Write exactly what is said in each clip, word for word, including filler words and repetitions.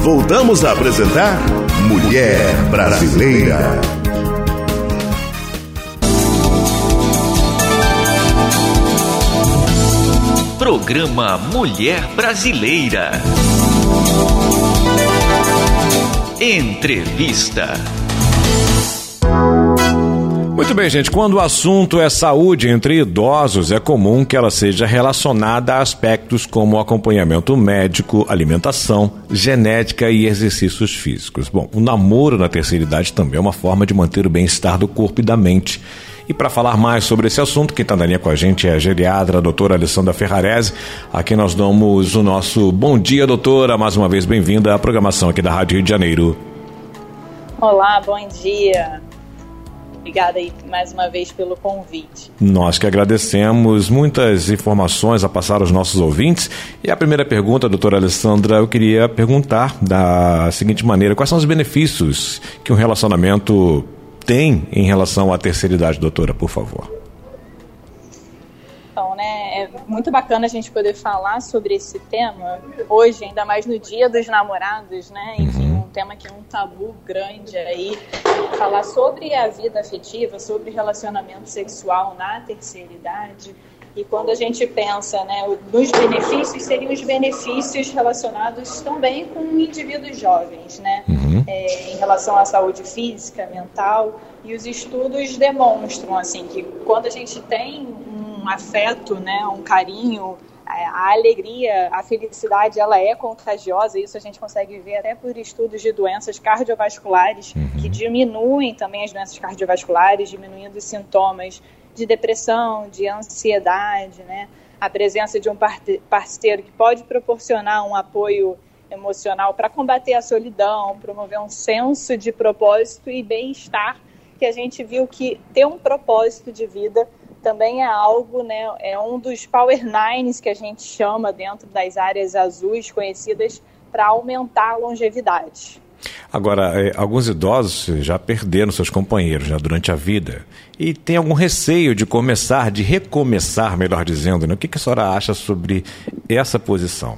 Voltamos a apresentar Mulher Brasileira. Programa Mulher Brasileira. Entrevista. Muito bem, gente. Quando o assunto é saúde entre idosos, é comum que ela seja relacionada a aspectos como acompanhamento médico, alimentação, genética e exercícios físicos. Bom, o namoro na terceira idade também é uma forma de manter o bem-estar do corpo e da mente. E para falar mais sobre esse assunto, quem está na linha com a gente é a geriatra, a doutora Alessandra Ferrarese, a quem nós damos o nosso bom dia, doutora. Mais uma vez, bem-vinda à programação aqui da Rádio Rio de Janeiro. Olá, bom dia. Obrigada aí mais uma vez pelo convite. Nós que agradecemos, muitas informações a passar aos nossos ouvintes. E a primeira pergunta, doutora Alessandra, eu queria perguntar da seguinte maneira: quais são os benefícios que um relacionamento tem em relação à terceira idade, doutora, por favor? Então, né, é muito bacana a gente poder falar sobre esse tema hoje, ainda mais no Dia dos Namorados, né? Enfim, uhum. um tema que é um tabu grande aí, falar sobre a vida afetiva, sobre relacionamento sexual na terceira idade. E quando a gente pensa, né, nos benefícios, seriam os benefícios relacionados também com indivíduos jovens, né, uhum. é, em relação à saúde física, mental. E os estudos demonstram assim, que quando a gente tem um afeto, né, um carinho, a alegria, a felicidade, ela é contagiosa. Isso a gente consegue ver até por estudos de doenças cardiovasculares, uhum. que diminuem também as doenças cardiovasculares, diminuindo os sintomas de depressão, de ansiedade, né? A presença de um parceiro que pode proporcionar um apoio emocional para combater a solidão, promover um senso de propósito e bem-estar, que a gente viu que ter um propósito de vida também é algo, né? É um dos Power Nines que a gente chama dentro das áreas azuis conhecidas para aumentar a longevidade. Agora, eh, alguns idosos já perderam seus companheiros, né, durante a vida e tem algum receio de começar, de recomeçar, melhor dizendo, né? O que, que a senhora acha sobre essa posição?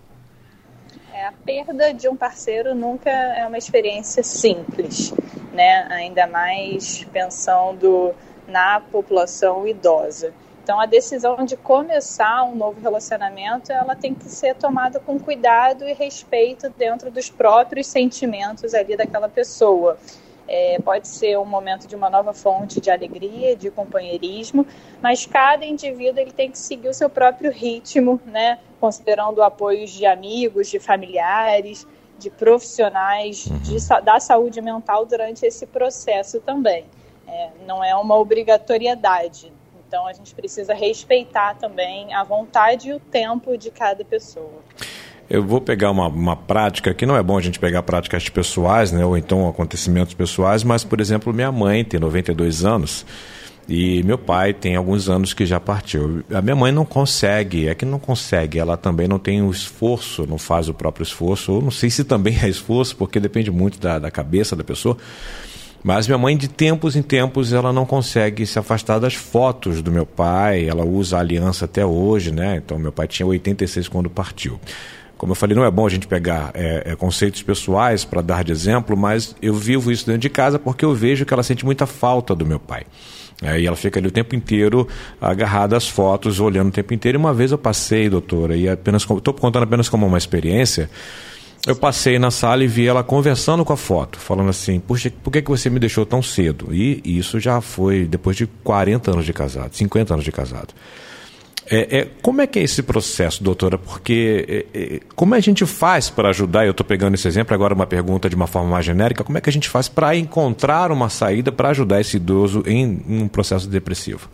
É, a perda de um parceiro nunca é uma experiência simples, né? Ainda mais pensando na população idosa. Então, a decisão de começar um novo relacionamento, ela tem que ser tomada com cuidado e respeito dentro dos próprios sentimentos ali daquela pessoa. É, pode ser um momento de uma nova fonte de alegria, de companheirismo, mas cada indivíduo ele tem que seguir o seu próprio ritmo, né? Considerando apoios de amigos, de familiares, de profissionais de, da saúde mental durante esse processo também. É, não é uma obrigatoriedade. Então, a gente precisa respeitar também a vontade e o tempo de cada pessoa. Eu vou pegar uma, uma prática, que não é bom a gente pegar práticas pessoais, né, ou então acontecimentos pessoais, mas, por exemplo, minha mãe tem noventa e dois anos e meu pai tem alguns anos que já partiu. A minha mãe não consegue, é que não consegue, ela também não tem o esforço, não faz o próprio esforço, ou não sei se também é esforço, porque depende muito da, da cabeça da pessoa. Mas minha mãe, de tempos em tempos, ela não consegue se afastar das fotos do meu pai. Ela usa a aliança até hoje, né? Então, meu pai tinha oitenta e seis quando partiu. Como eu falei, não é bom a gente pegar é, é, conceitos pessoais para dar de exemplo, mas eu vivo isso dentro de casa porque eu vejo que ela sente muita falta do meu pai. É, e ela fica ali o tempo inteiro agarrada às fotos, olhando o tempo inteiro. E uma vez eu passei, doutora, e apenas estou contando apenas como uma experiência. Eu passei na sala e vi ela conversando com a foto, falando assim: puxa, por que, que você me deixou tão cedo? E isso já foi depois de quarenta anos de casado, cinquenta anos de casado. É, é, como é que é esse processo, doutora? Porque é, é, como a gente faz para ajudar? Eu estou pegando esse exemplo, agora uma pergunta de uma forma mais genérica. Como é que a gente faz para encontrar uma saída para ajudar esse idoso em, em um processo depressivo?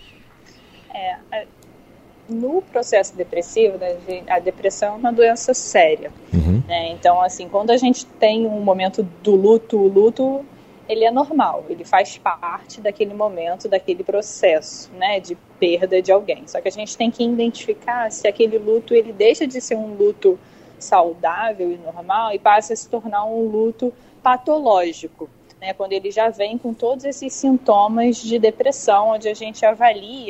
É, no processo depressivo, a depressão é uma doença séria. Uhum. Né? Então, assim, quando a gente tem um momento do luto, o luto ele é normal, ele faz parte daquele momento, daquele processo, né, de perda de alguém. Só que a gente tem que identificar se aquele luto ele deixa de ser um luto saudável e normal e passa a se tornar um luto patológico, né, quando ele já vem com todos esses sintomas de depressão, onde a gente avalia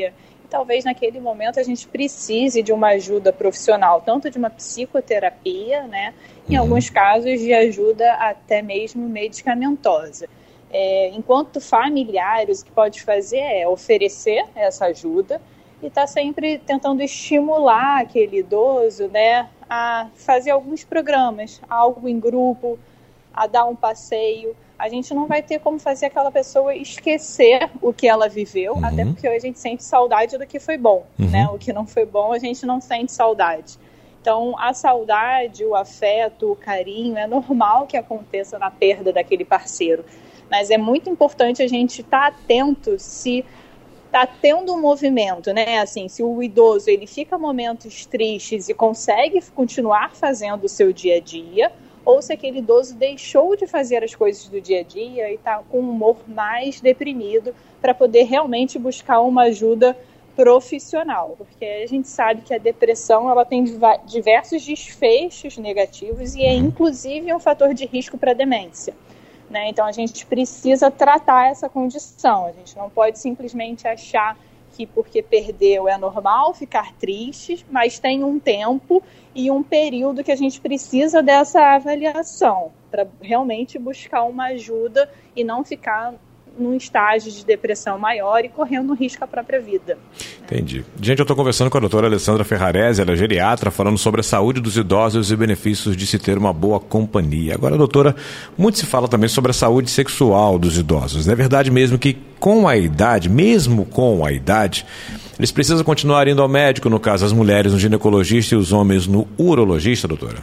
talvez naquele momento a gente precise de uma ajuda profissional, tanto de uma psicoterapia, né, em uhum. alguns casos de ajuda até mesmo medicamentosa. É, enquanto familiares, o que pode fazer é oferecer essa ajuda e estar tá sempre tentando estimular aquele idoso, né, a fazer alguns programas, algo em grupo, a dar um passeio. A gente não vai ter como fazer aquela pessoa esquecer o que ela viveu, uhum. até porque hoje a gente sente saudade do que foi bom, uhum. né? O que não foi bom, a gente não sente saudade. Então, a saudade, o afeto, o carinho, é normal que aconteça na perda daquele parceiro. Mas é muito importante a gente estar atento se está tendo um movimento, né? Assim, se o idoso ele fica momentos tristes e consegue continuar fazendo o seu dia a dia, ou se aquele idoso deixou de fazer as coisas do dia a dia e está com um humor mais deprimido para poder realmente buscar uma ajuda profissional. Porque a gente sabe que a depressão ela tem diversos desfechos negativos e é inclusive um fator de risco para a demência. Né? Então a gente precisa tratar essa condição. A gente não pode simplesmente achar que porque perdeu é normal ficar triste, mas tem um tempo e um período que a gente precisa dessa avaliação para realmente buscar uma ajuda e não ficar num estágio de depressão maior e correndo risco à própria vida. Entendi. Gente, eu estou conversando com a doutora Alessandra Ferrarese, ela é geriatra, falando sobre a saúde dos idosos e benefícios de se ter uma boa companhia. Agora, doutora, muito se fala também sobre a saúde sexual dos idosos. Não é verdade mesmo que com a idade, mesmo com a idade, eles precisam continuar indo ao médico, no caso as mulheres no ginecologista e os homens no urologista, doutora?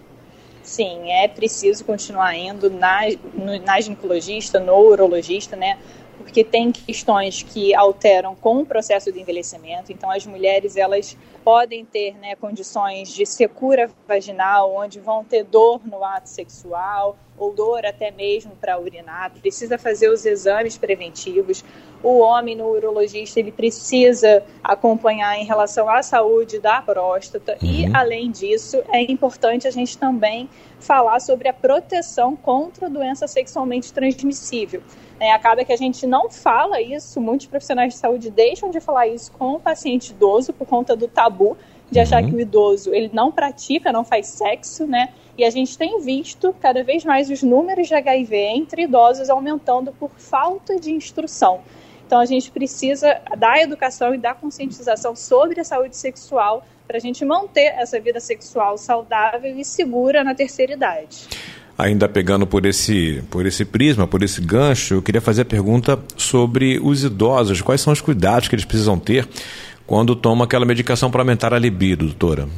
Sim, é preciso continuar indo na, no, na ginecologista, no urologista, né? Porque tem questões que alteram com o processo de envelhecimento. Então, as mulheres, elas podem ter, né, condições de secura vaginal, onde vão ter dor no ato sexual, ou dor até mesmo para urinar. Precisa fazer os exames preventivos. O homem no urologista, ele precisa acompanhar em relação à saúde da próstata. Uhum. E, além disso, é importante a gente também falar sobre a proteção contra a doença sexualmente transmissível. É, acaba que a gente não fala isso, muitos profissionais de saúde deixam de falar isso com o paciente idoso por conta do tabu de achar uhum. que o idoso ele não pratica, não faz sexo, né? E a gente tem visto cada vez mais os números de H I V entre idosos aumentando por falta de instrução. Então a gente precisa da educação e da conscientização sobre a saúde sexual para a gente manter essa vida sexual saudável e segura na terceira idade. Ainda pegando por esse, por esse prisma, por esse gancho, eu queria fazer a pergunta sobre os idosos. Quais são os cuidados que eles precisam ter quando tomam aquela medicação para aumentar a libido, doutora?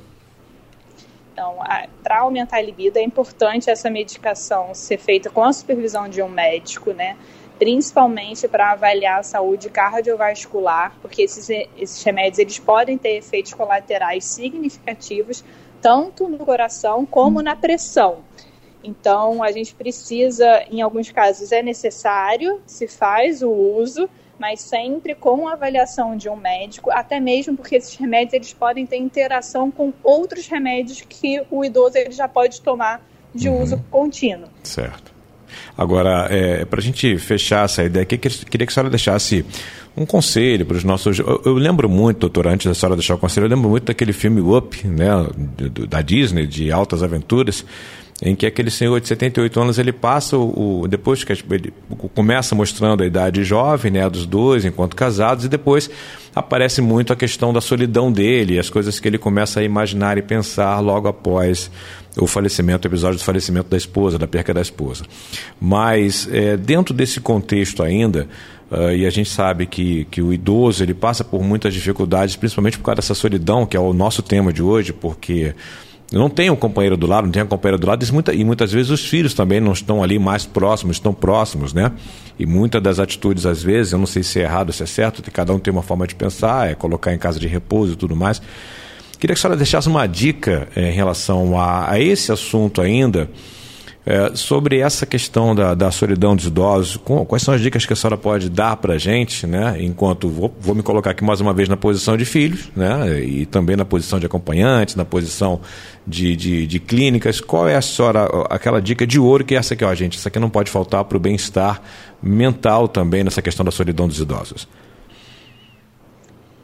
Então, para aumentar a libido, é importante essa medicação ser feita com a supervisão de um médico, né? Principalmente para avaliar a saúde cardiovascular, porque esses, esses remédios eles podem ter efeitos colaterais significativos, tanto no coração como na pressão. Então, a gente precisa, em alguns casos é necessário, se faz o uso, mas sempre com a avaliação de um médico, até mesmo porque esses remédios eles podem ter interação com outros remédios que o idoso ele já pode tomar de uhum. uso contínuo. Certo. Agora, é, para a gente fechar essa ideia, que, que, queria que a senhora deixasse um conselho para os nossos... Eu, eu lembro muito, doutora, antes da senhora deixar o conselho, eu lembro muito daquele filme Up, né, da Disney, de Altas Aventuras, em que aquele senhor de setenta e oito anos, ele passa, o, o, depois que ele começa mostrando a idade jovem, né, dos dois, enquanto casados, e depois aparece muito a questão da solidão dele, as coisas que ele começa a imaginar e pensar logo após o falecimento, o episódio do falecimento da esposa, da perca da esposa. Mas, é, dentro desse contexto ainda, uh, e a gente sabe que, que o idoso, ele passa por muitas dificuldades, principalmente por causa dessa solidão, que é o nosso tema de hoje, porque... não tem um companheiro do lado, não tem um companheiro do lado, e, muita, e muitas vezes os filhos também não estão ali mais próximos, estão próximos, né? E muitas das atitudes, às vezes, eu não sei se é errado ou se é certo, cada um tem uma forma de pensar, é colocar em casa de repouso e tudo mais. Queria que a senhora deixasse uma dica é, em relação a, a esse assunto ainda, é, sobre essa questão da, da solidão dos idosos. Com, quais são as dicas que a senhora pode dar para a gente, né? Enquanto vou, vou me colocar aqui mais uma vez na posição de filhos, né? E também na posição de acompanhantes, na posição de, de, de clínicas. Qual é a senhora, aquela dica de ouro que é essa aqui, ó, gente, essa aqui não pode faltar para o bem-estar mental também nessa questão da solidão dos idosos?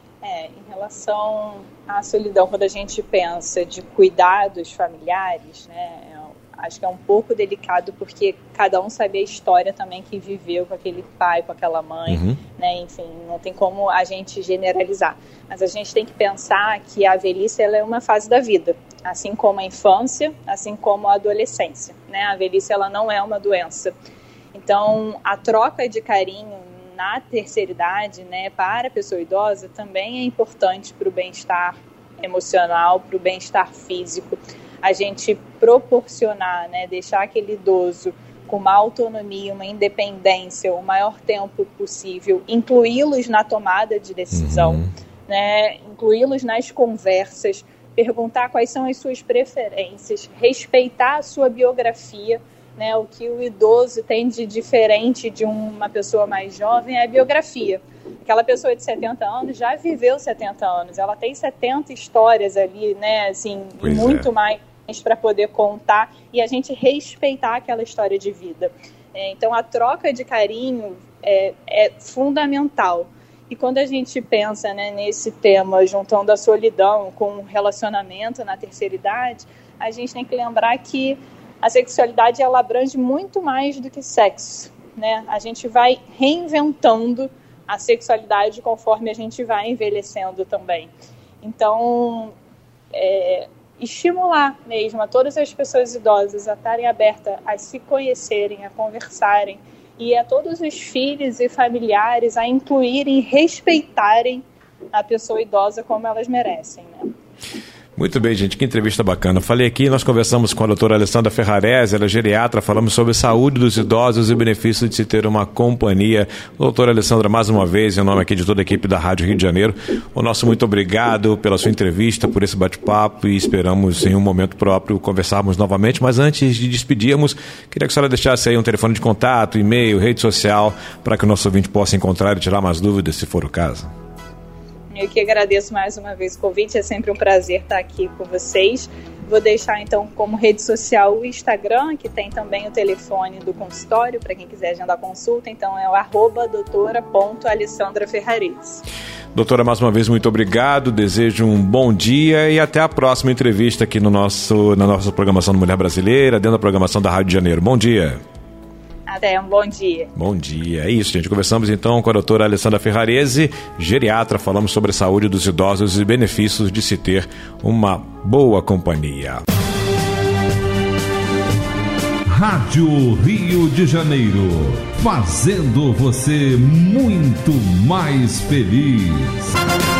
relação à solidão, quando a gente pensa de cuidados familiares, né, acho que é um pouco delicado, porque cada um sabe a história também que viveu com aquele pai, com aquela mãe, uhum. né? Enfim, não tem como a gente generalizar. Mas a gente tem que pensar que a velhice ela é uma fase da vida, assim como a infância, assim como a adolescência, né? A velhice ela não é uma doença. Então, a troca de carinho na terceira idade, né, para a pessoa idosa, também é importante para o bem-estar emocional, para o bem-estar físico. A gente proporcionar, né, deixar aquele idoso com uma autonomia, uma independência, o maior tempo possível, incluí-los na tomada de decisão, uhum. né, incluí-los nas conversas, perguntar quais são as suas preferências, respeitar a sua biografia, né, o que o idoso tem de diferente de uma pessoa mais jovem é a biografia. Aquela pessoa de setenta anos já viveu setenta anos, ela tem setenta histórias ali, né, assim, pois muito é. mais para poder contar e a gente respeitar aquela história de vida. É, então, a troca de carinho é, é fundamental. E quando a gente pensa, né, nesse tema, juntando a solidão com o relacionamento na terceira idade, a gente tem que lembrar que a sexualidade ela abrange muito mais do que sexo, né? A gente vai reinventando a sexualidade conforme a gente vai envelhecendo também. Então, é, estimular mesmo a todas as pessoas idosas a estarem abertas a se conhecerem, a conversarem, e a todos os filhos e familiares a incluírem e respeitarem a pessoa idosa como elas merecem, né? Muito bem, gente, que entrevista bacana. Falei aqui, nós conversamos com a doutora Alessandra Ferrarese, ela é geriatra, falamos sobre saúde dos idosos e o benefício de se ter uma companhia. Doutora Alessandra, mais uma vez, em nome aqui de toda a equipe da Rádio Rio de Janeiro, o nosso muito obrigado pela sua entrevista, por esse bate-papo, e esperamos em um momento próprio conversarmos novamente. Mas antes de despedirmos, queria que a senhora deixasse aí um telefone de contato, e-mail, rede social, para que o nosso ouvinte possa encontrar e tirar mais dúvidas, se for o caso. Eu que agradeço mais uma vez o convite, é sempre um prazer estar aqui com vocês. Vou deixar então como rede social o Instagram, que tem também o telefone do consultório, para quem quiser agendar consulta, então é o arroba doutora ponto alessandra ferrarese. Doutora, mais uma vez, muito obrigado, desejo um bom dia e até a próxima entrevista aqui no nosso, na nossa programação do Mulher Brasileira, dentro da programação da Rádio de Janeiro. Bom dia. Até, um bom dia. Bom dia. É isso, gente. Conversamos então com a doutora Alessandra Ferrarese, geriatra. Falamos sobre a saúde dos idosos e benefícios de se ter uma boa companhia. Rádio Rio de Janeiro, fazendo você muito mais feliz.